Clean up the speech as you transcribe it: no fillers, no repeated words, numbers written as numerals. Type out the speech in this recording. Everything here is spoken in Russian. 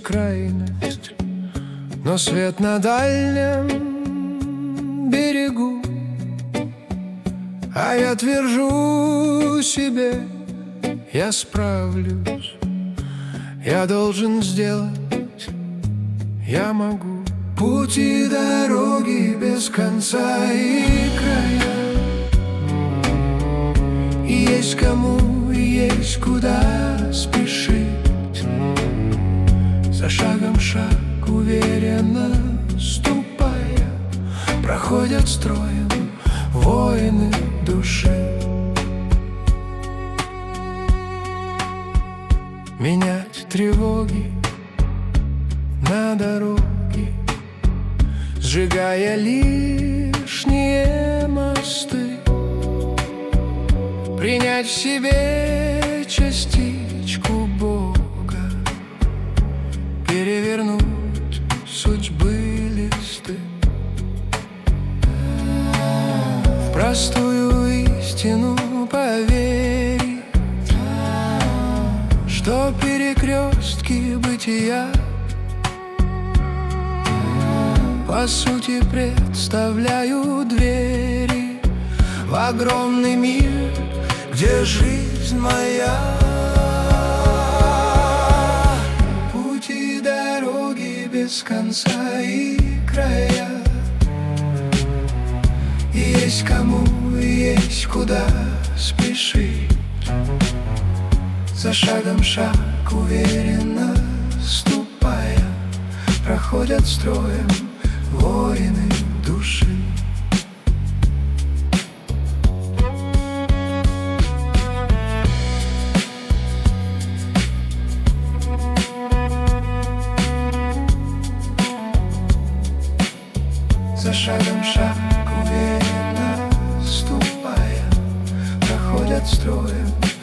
бескрайность, но свет на дальнем берегу. А я твержу себе, я справлюсь, я должен сделать, я могу. Пути дороги без конца и края, и есть кому, и есть куда спешить. За шагом шаг уверенно ступая, проходят строем воины души. Менять тревоги на дороге, сжигая лишние мосты. Принять в себе частичку Бога, перевернуть судьбы листы. В простую истину поверить, что перекрестки бытия по сути представляют двери в огромный мир, где жизнь моя. Пути дороги без конца и края, и есть кому, и есть куда спешить. За шагом шаг уверенно ступая, проходят строем воины души. За шагом шаг уверенно ступая, проходят строем